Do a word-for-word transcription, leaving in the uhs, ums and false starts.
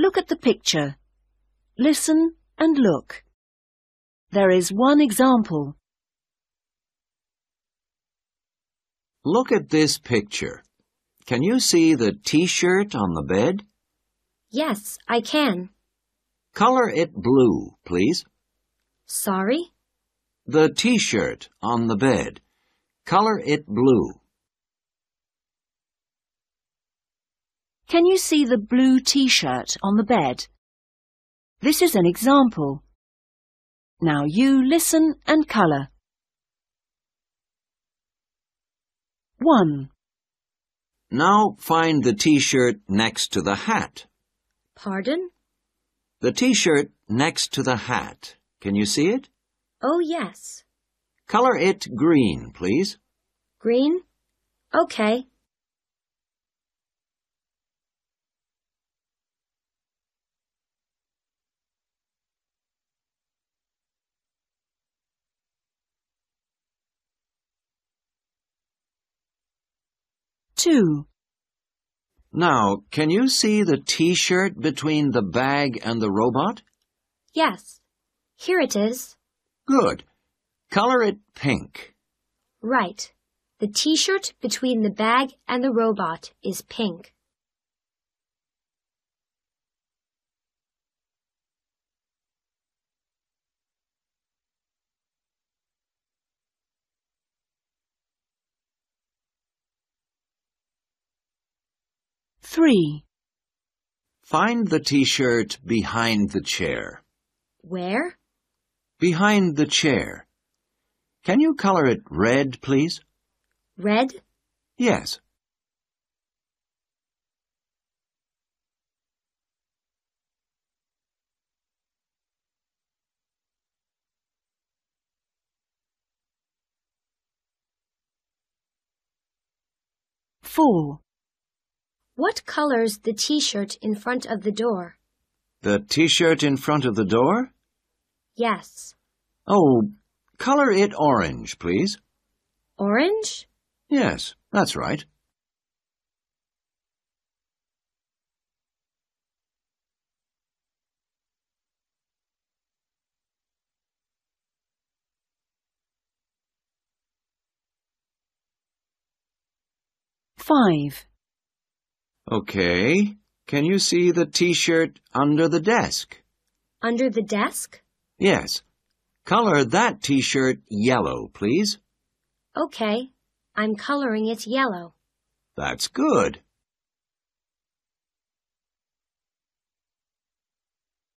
look at the picture. Listen and look. There is one example. Look at this picture. Can you see the T-shirt on the bed? Yes, I can. Color it blue, please. Sorry? The T-shirt on the bed. Color it blue. Can you see the blue T-shirt on the bed? This is an example. Now you listen and colour. one. Now find the T-shirt next to the hat. Pardon? The T-shirt next to the hat. Can you see it? Oh, yes. Color it green, please. Green? Okay. two. Now, can you see the T-shirt between the bag and the robot? Yes. Here it is. Good. Color it pink. Right. The T-shirt between the bag and the robot is pink. three. Find the T-shirt behind the chair. Where? Behind the chair. Can you color it red, please? Red? Yes. four. What color's the T-shirt in front of the door? The T-shirt in front of the door? Yes. Oh, color it orange, please. Orange? Yes, that's right. five. Okay. Can you see the T-shirt under the desk? Under the desk? Yes. Color that T-shirt yellow, please. Okay. I'm coloring it yellow. That's good.